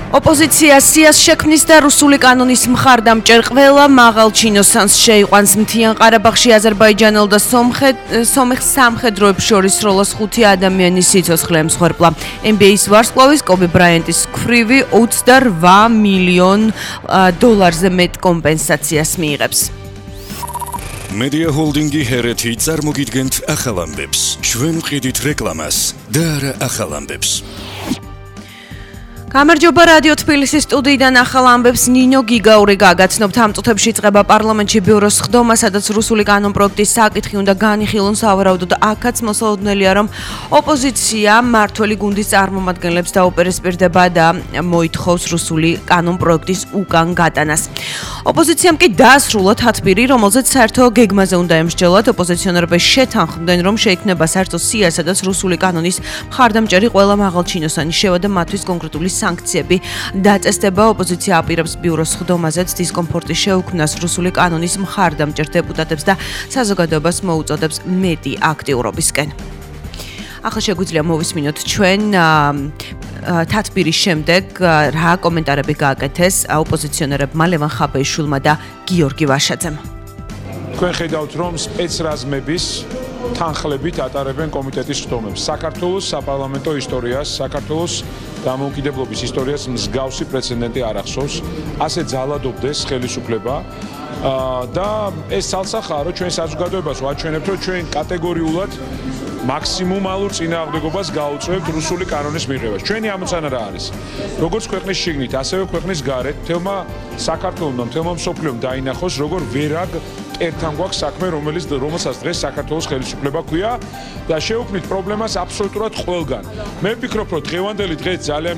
ოპოზიცია სიას შექმნის და რუსული კანონის მხარდამჭერ ყველა მაღალ ჩინოსანს შეიყვანს მთიან ყარაბაღში აზერბაიჯანელ და სომეხ სამხედროებს შორის სროლას 5 ადამიანის სიცოცხლე ემსხვერპლა. NBA-ის ვარსკვლავის კობი ბრაიანტის ქვრივი $28 მილიონ მეტ კომპენსაციას მიიღებს. Media Holding-ი ჰერეთი წარმოგიდგენთ ახალ ამბებს. ჩვენ ვყიდით რეკლამას და არა ახალ ამბებს. გამარჯობა რადიო თბილისის სტუდიიდან ახალ ამბებს ნინო გიგაური გაგაცნობთ. ამ წუთებში იწყება პარლამენტში ბიუროს ხდომა, სადაც რუსული კანონ პროექტის საკითხი უნდა განიხილონ. სავარაუდოდ აქაც მოსალოდნელია, რომ ოპოზიცია მმართველი გუნდის წარმომადგენლებს დაუპირისპირდება და მოითხოვს რუსული კანონ პროექტის უკან გატანას. ოპოზიციამ კი დაასრულა თათბირი, რომელზეც საერთო გეგმაზე უნდა ემსჯელოთ. ოპოზიციონერები შეთანხმდნენ, რომ შეიქმნება საერთო სია, სადაც რუსული კანონის მხარდამჭერი ყველა მაღალჩინოსანი შევა და მათთვის კონკრეტული სანქციები დაწესდება. ოპოზიცია აპირებს ბიუროს ხდომაზეც დისკომფორტი შეუქმნას რუსული კანონის მხარდამჭერ დეპუტატებს და საზოგადოებას მოუწოდებს მეტი აქტიურობისკენ. ახლა შეგვიძლია მოვისმინოთ ჩვენ თათბირის შემდეგ რა კომენტარები გააკეთეს ოპოზიციონერებმა ლევან ხაბეიშვილმა და გიორგი ვაშაძემ. თქვენ ხედავთ, რომ სპეცრაზმების თანხლებით ატარებენ კომიტეტის ხდომებს. საქართველოს საპარლამენტო ისტორიას, საქართველოს დამოუკიდებლობის ისტორიას მსგავსი პრეცედენტი არ ახსოვს. ასე ძალადობდეს ხელისუფლება და ეს ცალსახაა, რომ ჩვენ საზოგადოებას ვაჩვენებთ, რომ ჩვენ კატეგორიულად მაქსიმუმალურ წინააღმდეგობას გაუწევთ რუსული კანონის მიღებას. ჩვენი ამოცანა რა არის? როგორც ქვეყნის შიგნით, ასევე ქვეყნის გარეთ, თელმა საქართველოსმა, თელმა მსოფლიომ დაინახოს, როგორ ვერაგ ერთთან გვაქვს საქმე, რომელსაც დღეს საქართველოს ხელისუფლება ქვია და შეუქმნით პრობლემას აბსოლუტურად ყველგან. მე ვფიქრობ, რომ დღევანდელი დღე ძალიან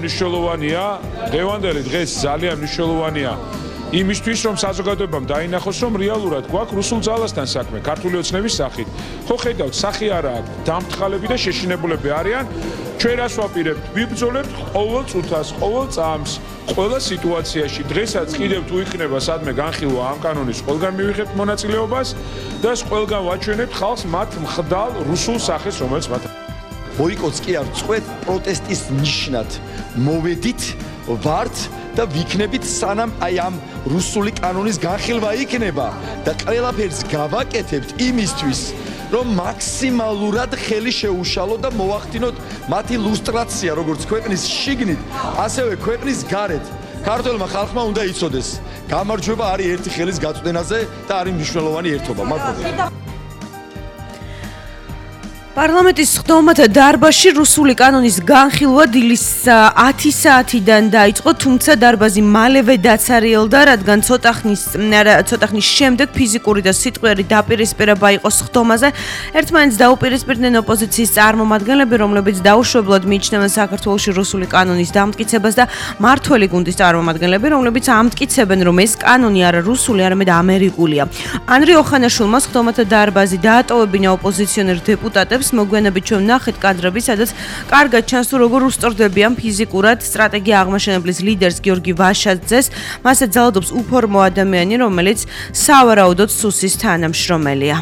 მნიშვნელოვანია იმისთვის, რომ საზოგადოებამ დაინახოს, რომ რეალურად გვაქვს რუსულ ძალასთან საქმე, ქართული ოცნების სახით. ხო ხედავთ, სახი არა აქვს, დამთხალები და შეშინებულები არიან. ჩვენ რას ვაპირებთ? ვიბრძოლებთ ყოველ წუთას, ყოველ წამს, ყველა სიტუაციაში. დღესაც კიდევ თუ იქნება სადმე განხილვა ამ კანონის, ყველგან მივიღებთ მონაწილეობას და ყველგან ვაჩვენებთ ხალხს მათ მხდალ რუსულ სახეს, რომელიც მათ ბოიკოტს კი არ წყვეთ, პროტესტის ნიშნად მოვედით, ვართ და ვიქნებით სანამ აი ამ რუსული კანონის განხილვა იქნება და ყველაფერს გავაკეთებთ იმისთვის, რომ მაქსიმალურად ხელი შეუშალოთ და მოახდინოთ მათი ლუსტრაცია, როგორც ქვეყნის შიგნით, ასევე ქვეყნის გარეთ. ქართველმა ხალხმა უნდა იცოდეს, გამარჯვება არის ერთი ხელის გაწვდენაზე და არის მნიშვნელოვანი ერთობა. მადლობა. პარლამენტის ხდომათა დარბაზში რუსული კანონის განხილვა დილის 10 საათიდან დაიწყო, თუმცა დარბაზი მალევე დაცარიელდა, რადგან ცოტა ხნის შემდეგ ფიზიკური და სიტყვიერი დაპირისპირება იყო ხდომაზე. ერთმანეთს დაუპირისპირდნენ ოპოზიციის წარმომადგენლები, რომლებიც დაუშვებლად მიიჩნევენ საქართველოში რუსული კანონის დამტკიცებას და მმართველი გუნდის წარმომადგენლები, რომლებიც ამტკიცებენ, რომ ეს კანონი არა რუსული, არამედ ამერიკულია. ანრი ოხანაშვილმა ხდომათა დარბაზი დაატოვებინა ოპოზიციონერ დეპუტატებს. მოგვიანებით ჩვენ ვნახეთ კადრები, სადაც კარგად ჩანს, თუ როგორ უსწორდებიან ფიზიკურად სტრატეგია აღმაშენებლის ლიდერს გიორგი ვაშაძეს. მასზე ძალადობს უფორმო ადამიანი, რომელიც სავარაუდოდ სუსის თანამშრომელია.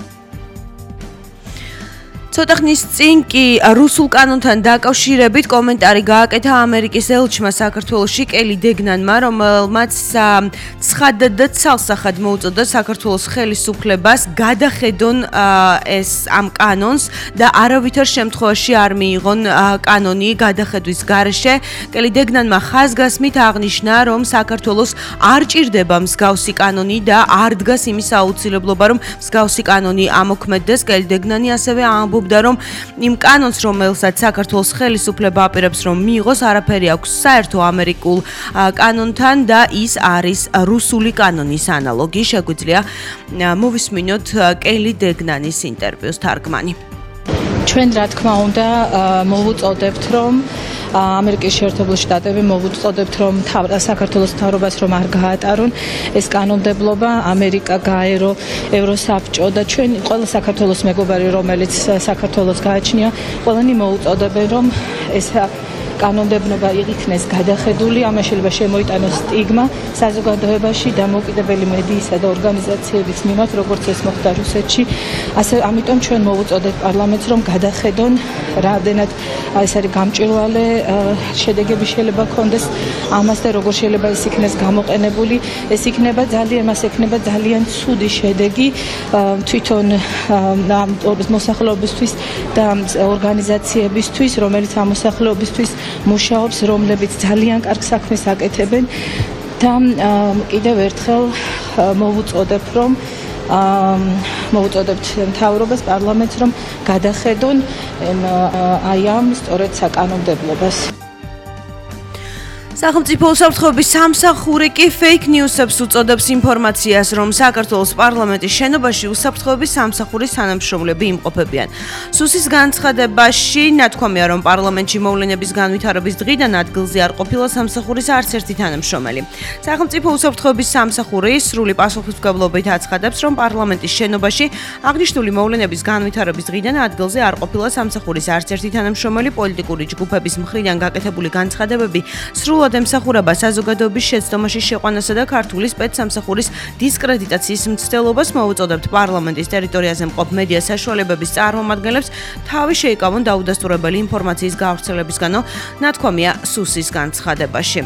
ცოტა ხნის წინ კი რუსულ კანონთან დაკავშირებით კომენტარი გააკეთა ამერიკის ელჩმა საქართველოში კელი დეგნანმა, რომელმაც ცხადად და ცალსახად მოუწოდა საქართველოს ხელისუფლებას გადახედონ ეს ამ კანონს და არავითარ შემთხვევაში არ მიიღონ კანონი გადახედვის გარეშე. კელი დეგნანმა ხაზგასმით აღნიშნა, რომ საქართველოს არ ჭირდება მსგავსი კანონი და არ დგას იმის აუცილებლობა, რომ მსგავსი კანონი ამოქმედდეს. კელი დეგნანი ასევე ამბობდა, რომ იმ კანონს, რომელსაც საქართველოს ხელისუფლება აპირებს, რომ მიიღოს, არაფერი აქვს საერთო ამერიკულ კანონთან და ის არის რუსული კანონის ანალოგი. შეგვიძლია მოვისმინოთ კელი დეგნანის ინტერვიუს თარგმანი. ჩვენ რა თქმა უნდა მოვუწოდებთ, რომ ამერიკის შეერთებული შტატები მოვუწოდებთ, რომ საქართველოს მთავრობას რომ არ გაატარონ ეს კანონმდებლობა, ამერიკა გაერო, ევროსაბჭო და ჩვენ ყველა საქართველოს მეგობარი, რომელიც საქართველოს გააჩნია, ყველანი მოვუწოდებენ, რომ ეს კანონმდებლობა იქნეს გადახედული, ამას შეიძლება შემოიტანოს სტიგმა საზოგადოებაში დამოუკიდებელი მედიისა და ორგანიზაციების მიმართ, როგორც ეს მოხდა რუსეთში. ასე ამიტომ ჩვენ მოვუწოდეთ პარლამენტს, რომ გადახედონ, რამდენად ეს არის გამჭვირვალე შედეგები შეიძლება ქონდეს ამას და როგორ შეიძლება ის იქნეს გამოყენებული. ეს იქნება ძალიან ცუდი შედეგი თვითონ მოსახლეობისთვის და ორგანიზაციებისთვის, რომელიც ამ მოსახლეობისთვის მუშაობს, რომლებიც ძალიან კარგ საქმეს აკეთებენ და კიდევ ერთხელ მოვუწოდებთ მთავრობას, პარლამენტს, რომ გადახედონ აი ამ სწორედ საკანონმდებლობას. სახელმწიფო უსაფრთხოების სამსახური კი fake news-ებს უწოდებს ინფორმაციას, რომ საქართველოს პარლამენტის შენობაში უსაფრთხოების სამსახურის თანამშრომლები იმყოფებიან. სუსის განცხადებაში ნათქვამია, რომ პარლამენტში მოვლენების განვითარების დღიდან ადგილზე არ ყოფილა სამსახურის არც ერთი თანამშრომელი. სახელმწიფო უსაფრთხოების სამსახური სრული პასუხისმგებლობით აცხადებს, რომ პარლამენტის შენობაში აღნიშნული მოვლენების განვითარების დღიდან ადგილზე არ ყოფილა სამსახურის არც ერთი თანამშრომელი. პოლიტიკური ჯგუფების მხრიდან გაკეთებული განცხადებები სრულად ემსახურება საზოგადოების შეცდომაში შეყვანასა და ქართული სპეცსამსახურის დისკრედიტაციის მცდელობას. მოვუწოდებთ პარლამენტის ტერიტორიაზე მყოფ მედია საშუალებების წარმომადგენლებს თავი შეიკავონ დაუდასტურებელი ინფორმაციის გავრცელებისგანო, ნათქვამია სუსის განცხადებაში.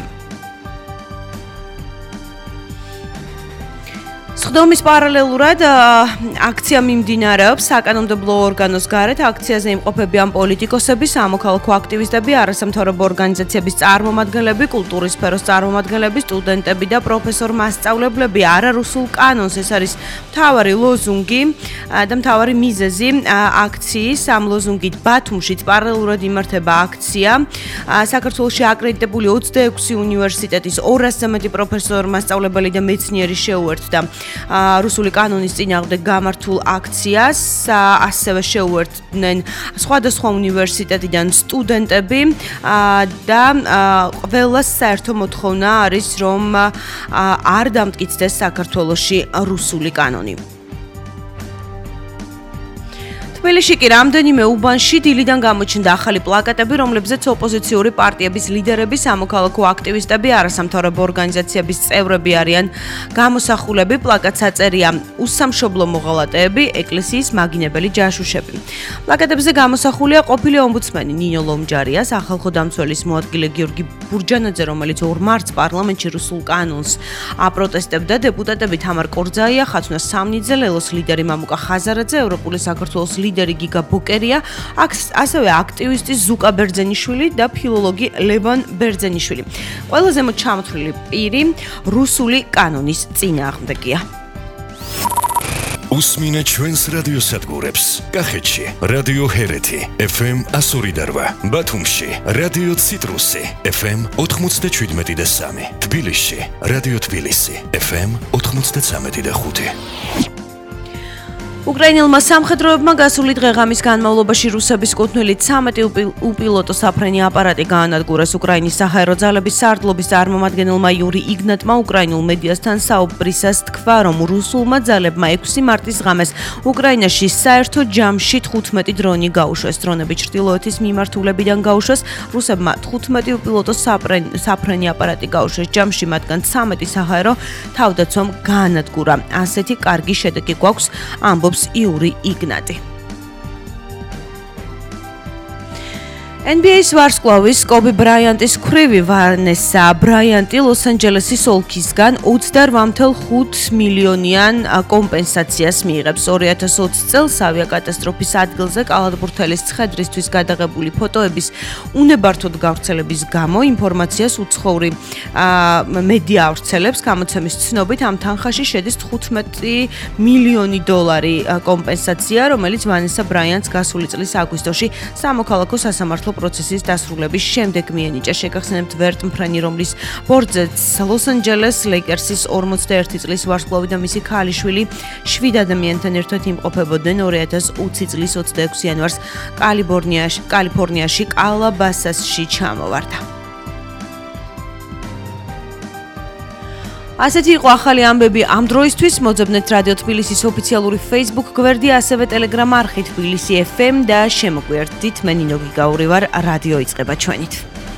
სხდომის პარალელურად აქცია მიმდინარეობს საკანონმდებლო ორგანოს გარეთ. აქციაზე იმყოფებიან პოლიტიკოსები, სამოქალაქო აქტივისტები, არასამთავრობო ორგანიზაციების წარმომადგენლები, კულტურის სფეროს წარმომადგენლები, სტუდენტები და პროფესორ-მასწავლებლები. არარუსულ კანონს, ეს არის მთავარი ლოზუნგი და მთავარი მიზეზი აქციის. ამ ლოზუნგით ბათუმშიც პარალელურად იმართება აქცია. საქართველოში აკრედიტებული 26 უნივერსიტეტის 200-ზე მეტი პროფესორ-მასწავლებელი და მეცნიერი შეუერთდა რუსული კანონის წინააღმდეგ გამართულ აქციას. ასევე შეუერთდნენ სხვადასხვა უნივერსიტეტიდან სტუდენტები და ყველას საერთო მოთხოვნა არის, რომ არ დამტკიცდეს საქართველოში რუსული კანონი. თბილისში კი რამდენიმე უბანში დილიდან გამოჩნდა ახალი პლაკატები, რომლებზეც ოპოზიციური პარტიების ლიდერები, სამოქალაქო აქტივისტები, არასამთავრობო ორგანიზაციების წევრები არიან გამოსახულები. პლაკატს აწერია უსამშობლო მოღალატეები, ეკლესიის მაგინებელი ჯაშუშები. პლაკატებზე გამოსახულია ყოფილი ომბუდსმენი ნინო ლომჯარია, სახალხო დამცველის მოადგილე გიორგი ბურჯანაძე, რომელიც 2 მარტს პარლამენტში რუსულ კანონს აპროტესტებდა. დეპუტატები თამარ კორძაია, ხაცუნა სამნიძე, ლელოს ლიდერი მამუკა ხაზარაძე, ევროპული საქართველოს ლიდერი გიგა ბოკერია, ასევე აქტივისტი ზუკა ბერძენიშვილი და ფილოლოგი ლევან ბერძენიშვილი. ყველაზე მოჩამოთვლილი პირი რუსული კანონის წინააღმდეგია. უსმინეთ ჩვენს რადიოსადგურებს. კახეთში რადიო ჰერეთი FM 102.8, ბათუმში რადიო ციტრუსი FM 97.3, თბილისში რადიო თბილისი FM 93.5. უკრაინელმა სამხედროებმა გასული დღე-ღამის განმავლობაში რუსების კუთვნილით 13 უპილოტო საფრენი აპარატი გაანადგურეს. უკრაინის საჰაერო ძალების სარდლობის წარმომადგენელმა იური იგნატმა უკრაინულ მედიასთან საუბრისას თქვა, რომ რუსულმა ძალებმა 6 მარტის ღამეს უკრაინაში საერთო ჯამში 15 დრონი გაუშვეს. დრონები ჩრდილოეთის მიმართულებიდან გაუშვეს. რუსებმა 15 უპილოტო საფრენი აპარატი გაუშვეს. ჯამში მათგან 13 საჰაერო თავდაცვამ გაანადგურა. ასეთი კარგი შედეგი გვაქვს, ამბობს იური იგნატი. NBA-ის ვარსკვლავის კობი ბრაიანტის ქვრივი ვანესა ბრაიანტი ლოს-ანჯელესის ოლქისგან 28.5 მილიონიან კომპენსაციას მიიღებს. 2020 წელს ავიაკატასტროფის ადგილზე კალათბურთელის ცხედრისთვის გადაღებული ფოტოების უნებართოდ გავრცელების გამო ინფორმაციას უცხოური მედია ავრცელებს. გამოცემის ცნობით ამ თანხაში შედის $15 მილიონი კომპენსაცია, რომელიც ვანესა ბრაიანტს გასული წლის აგვისტოში სამოქალაქო სასამართლო პროცესის დასრულების შემდეგ მიენიჭა. შეგახსენებთ ვერტ მფრენი, რომლის ბორცვზეც ლოს-ანჯელეს ლეიკერსის 41 წლის ვარსკვლავი და მისი ქალიშვილი 7 ადამიანთან ერთად იმყოფებოდნენ. 2020 წლის 26 იანვარს კალიფორნიაში კალაბასასში ჩამოვარდა. ასეთი იყო ახალი ამბები ამ დროისთვის. მოძებნეთ რადიო თბილისის ოფიციალური Facebook გვერდი, ასევე Telegram არხი თბილისი FM და შემოგვიერთდით. მე ნინო გიგაური ვარ, რადიო იწყება ჩვენით.